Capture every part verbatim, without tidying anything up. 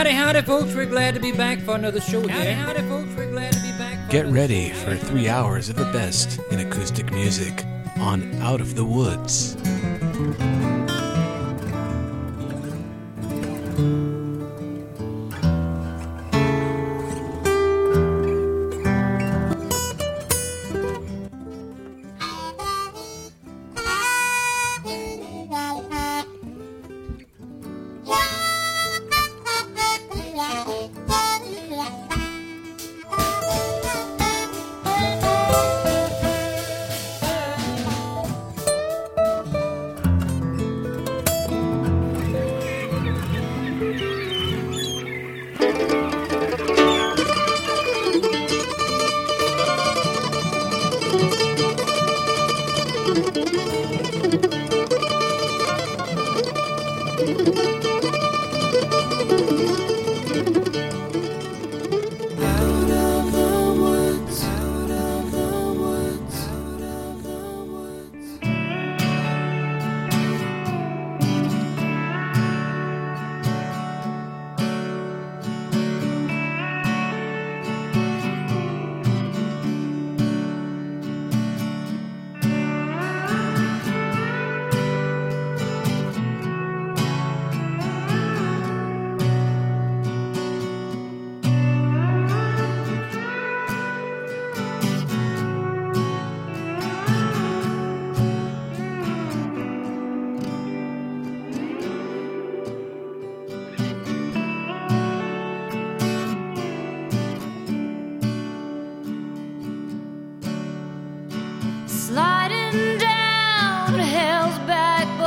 Howdy, howdy, folks. We're glad to be back for another show here. Howdy, howdy, folks. We're glad to be back for Get ready for three hours of the best in acoustic music on Out of the Woods. Sliding down hell's backbone,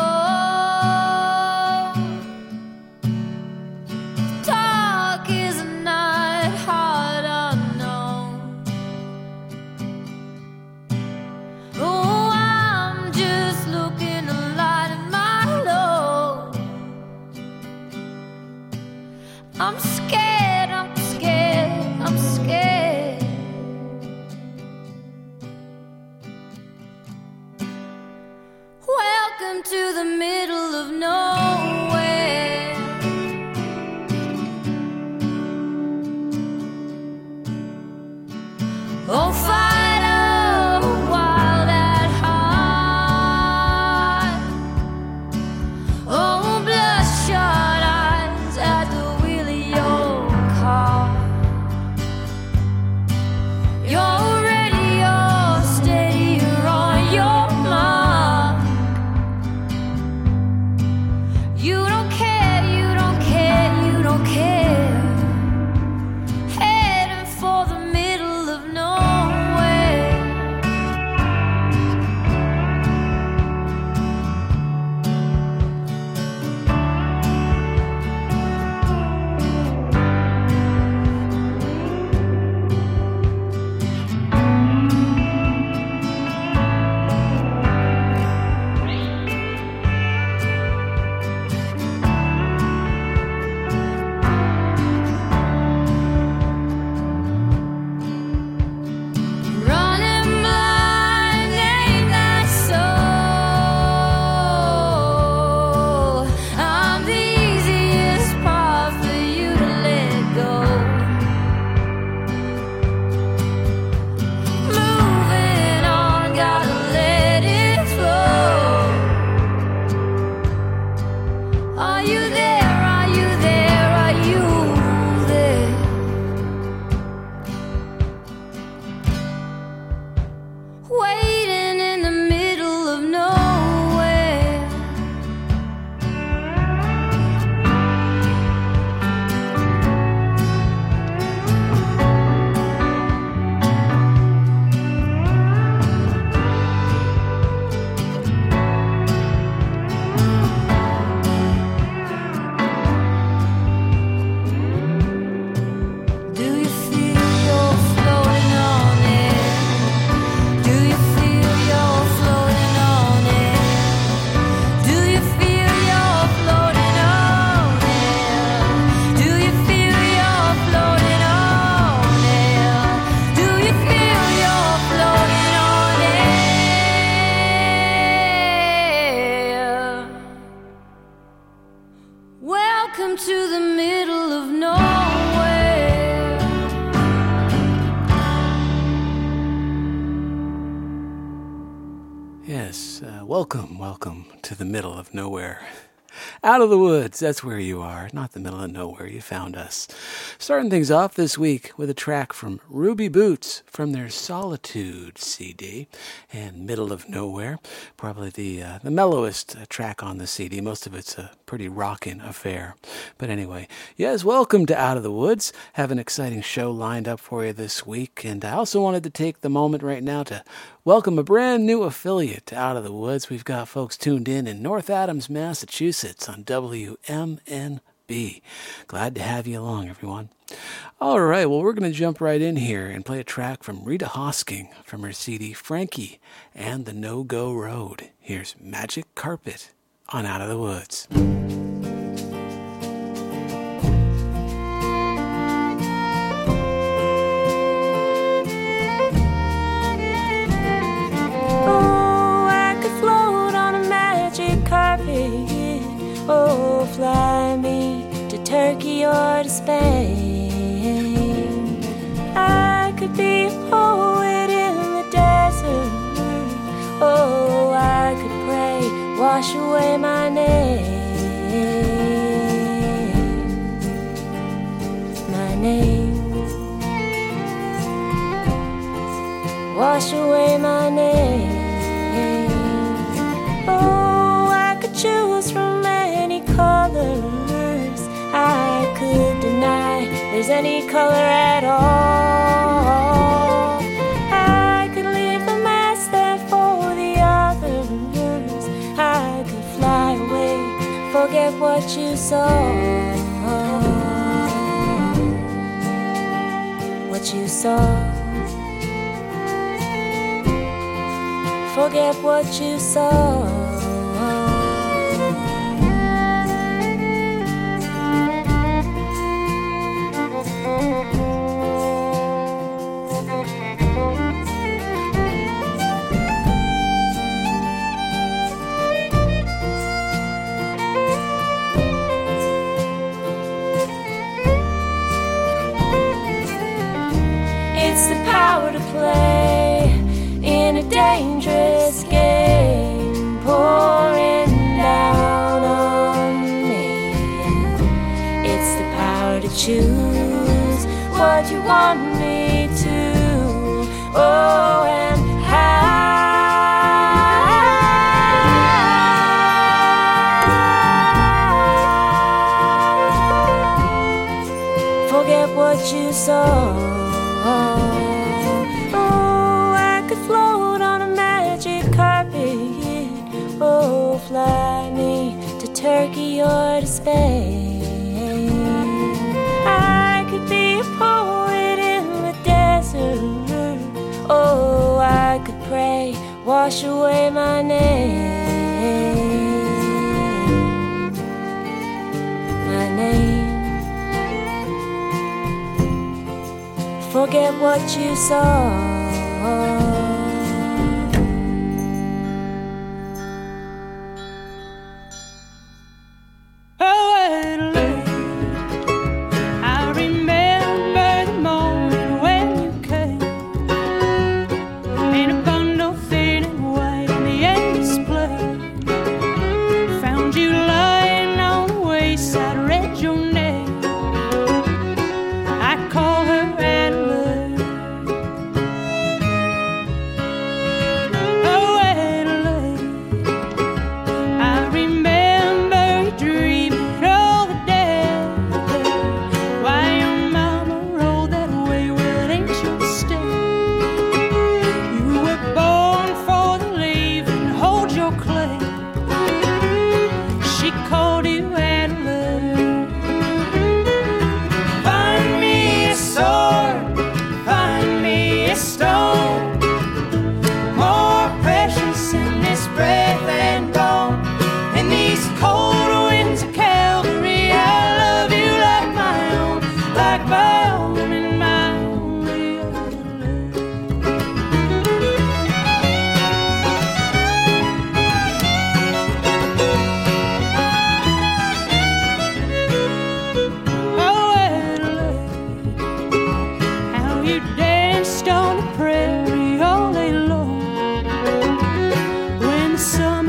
dark is a night, hard unknown. Oh, I'm just looking to lighten my load. I'm scared, I'm scared, I'm scared. Welcome to the middle of nowhere. Oh, fight a wild at heart. Oh, bloodshot eyes at the wheel of your welcome, welcome to the middle of nowhere. Out of the woods, that's where you are, not the middle of nowhere. You found us. Starting things off this week with a track from Ruby Boots from their Solitude C D, and Middle of Nowhere, probably the uh, the mellowest uh, track on the C D. Most of it's a pretty rockin' affair. But anyway, yes, welcome to Out of the Woods. Have an exciting show lined up for you this week, and I also wanted to take the moment right now to welcome a brand new affiliate to Out of the Woods. We've got folks tuned in in North Adams, Massachusetts on W M N B. Glad to have you along, everyone. All right, well, we're going to jump right in here and play a track from Rita Hosking from her C D Frankie and the No-Go Road. Here's Magic Carpet on Out of the Woods. Oh, fly me to Turkey or to Spain. I could be a poet in the desert. Oh, I could pray, wash away my name. My name. Wash away my name. Oh, I could choose from colors. I could deny there's any color at all. I could leave the mess there for the others. I could fly away, forget what you saw. What you saw. Forget what you saw. Dangerous game pouring down on me. It's the power to choose what you want me to. Oh, and how. Forget what you saw. Oh, fly me to Turkey or to Spain. I could be a poet in the desert. Oh, I could pray, wash away my name. My name. Forget what you saw. Some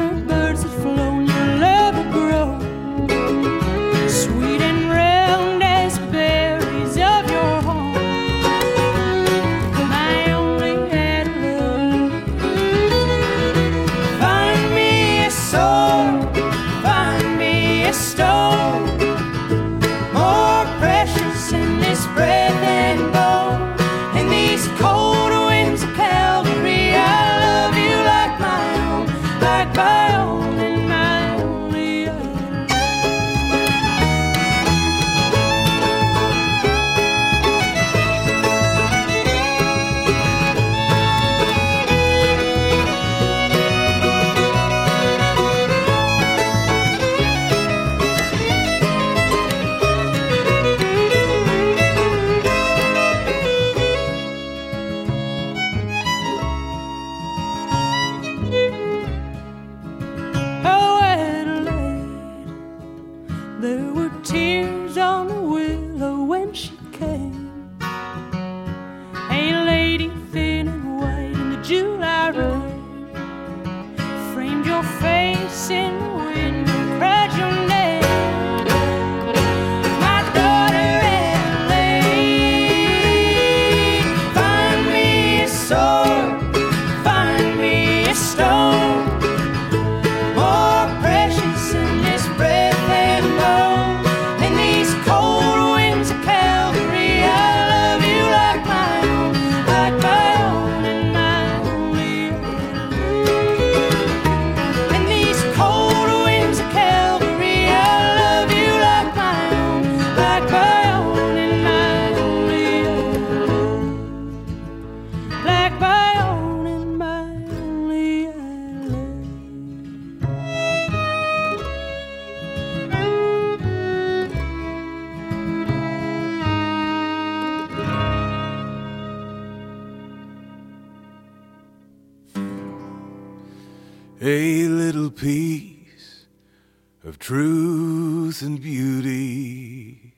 a little piece of truth and beauty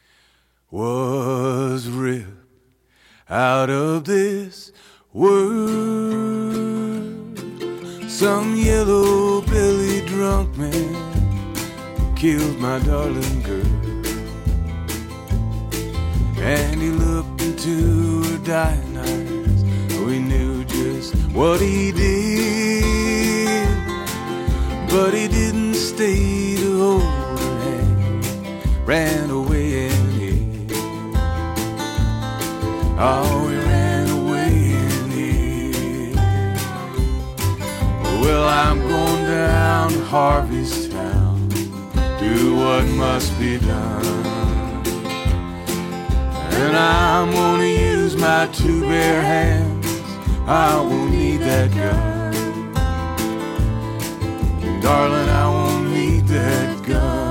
was ripped out of this world. Some yellow-bellied drunk man killed my darling girl, and he looked into her dying eyes. We knew just what he did, but he didn't stay to hold her hand, ran away and hid. Oh, he ran away and hid. Well, I'm going down to Harvey's town, do what must be done, and I'm gonna use my two bare hands. I won't need that gun, darling, I won't need that gun.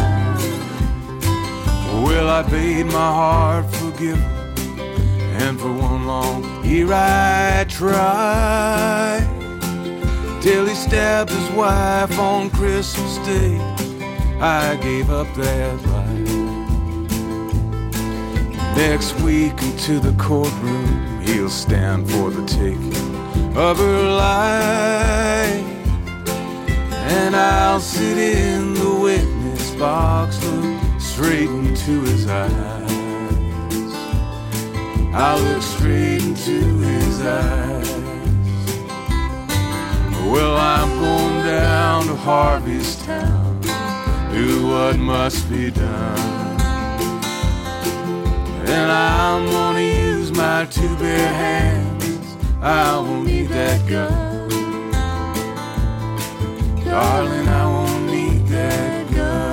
Well, I bade my heart forgive him, and for one long year I tried, till he stabbed his wife on Christmas Day. I gave up that life. Next week into the courtroom he'll stand for the taking of her life, and I'll sit in the witness box, look straight into his eyes. I'll look straight into his eyes. Well, I'm going down to Harvey's town, do what must be done, and I'm gonna use my two bare hands. I won't need that gun, darling, I won't need that gun.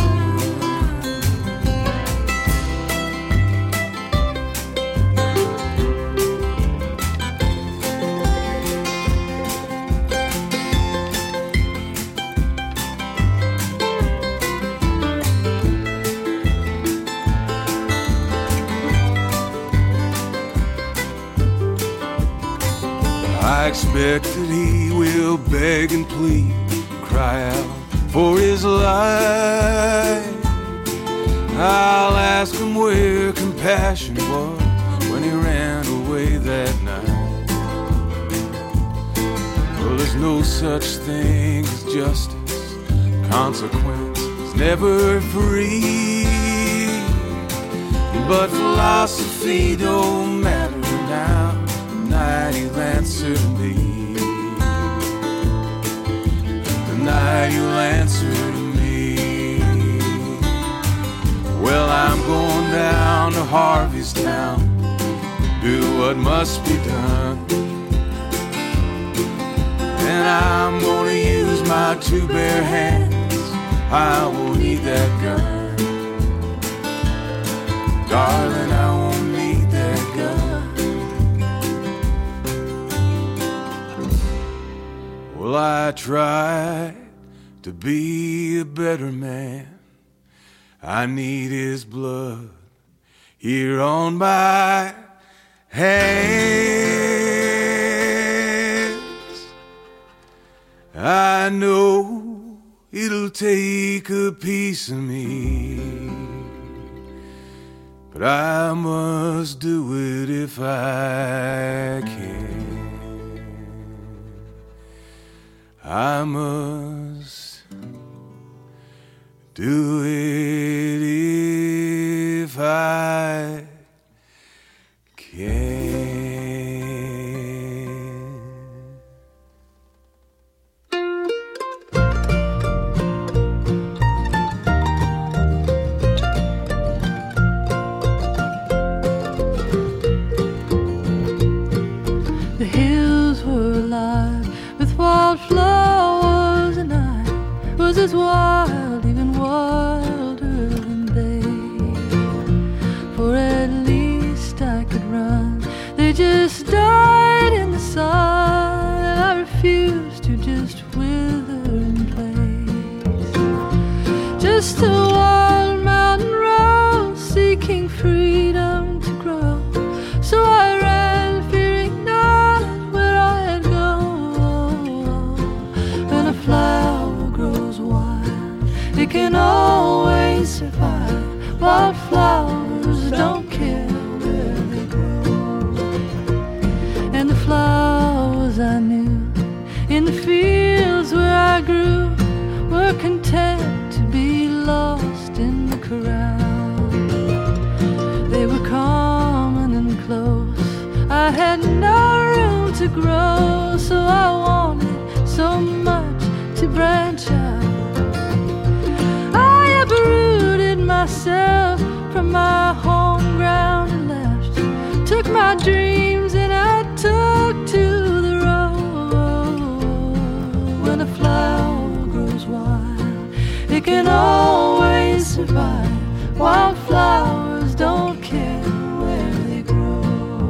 I expect that he will beg and plead, cry out for his life. I'll ask him where compassion was when he ran away that night. Well, there's no such thing as justice, consequence is never free, but philosophy don't matter now. Tonight you'll answer me, tonight you'll answer me. Well, I'm going down to Harvey's town, do what must be done, and I'm gonna use my two bare hands. I won't need that gun, darling, I won't need that gun. Well, I tried to be a better man. I need his blood here on my hands. I know it'll take a piece of me, but I must do it if I can. I must do it if I can. The hills were alive with wildflowers, and I was as wild, even wilder than they. For at grow, so I wanted so much to branch out. I uprooted myself from my home ground and left. Took my dreams and I took to the road. When a flower grows wild, it can always survive. Wildflowers don't care where they grow.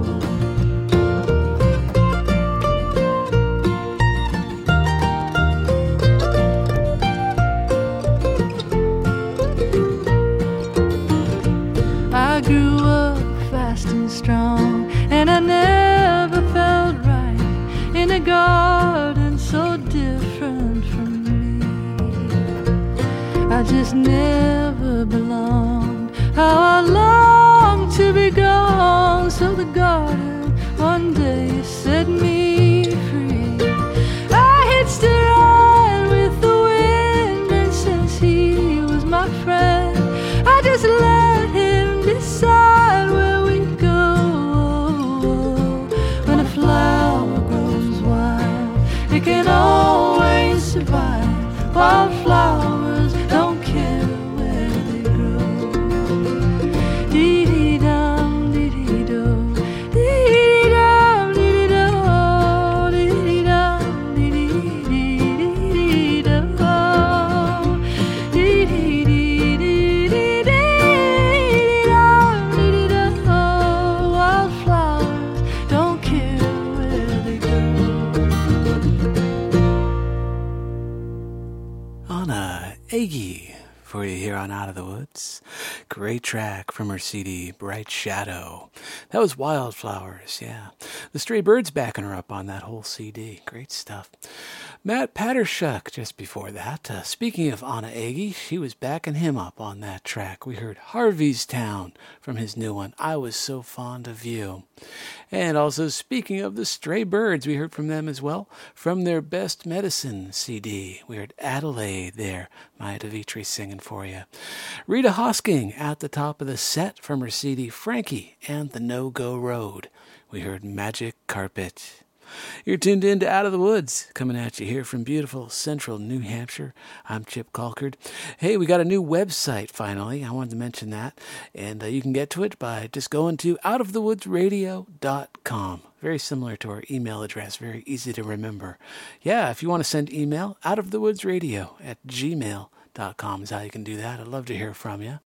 I grew up fast and strong, and I never felt right in a garden so different from me. I just never belonged. How I long to be gone, so the garden one day set me free. I hitched a ride with the wind, and since he was my friend, I just let him decide where we go. When a flower grows wild, it can always survive. Wildflowers don't care where they grow. Dee-dee-dum, dee-dee-do, dee-dee-dum, dee-dee-do, dee-dee-dum, dee-dee-dee-dee-dee-do, dee-dee-dee-dee-dee-dee-dum, dee-dee-do. Wildflowers don't care where they grow. Anna Agee for you here on Out of the Woods. Great track from her C D, Bright Shadow. That was Wildflowers, yeah. The Stray Birds backing her up on that whole C D. Great stuff. Matt Pattershuk just before that. Uh, speaking of Anna Agee, she was backing him up on that track. We heard Harvey's Town from his new one, I Was So Fond of You. And also, speaking of the Stray Birds, we heard from them as well, from their Best Medicine C D. We heard Adelaide there, Maya DeVitri singing for you. Rita Hosking at the top of the set from her C D, Frankie and the No-Go Road. We heard Magic Carpet. You're tuned in to Out of the Woods, coming at you here from beautiful central New Hampshire. I'm Chip Colkard. Hey, we got a new website finally. I wanted to mention that. And uh, you can get to it by just going to out of the woods radio dot com. Very similar to our email address, very easy to remember. Yeah, if you want to send email, outofthewoodsradio at gmail dot com is how you can do that. I'd love to hear from you.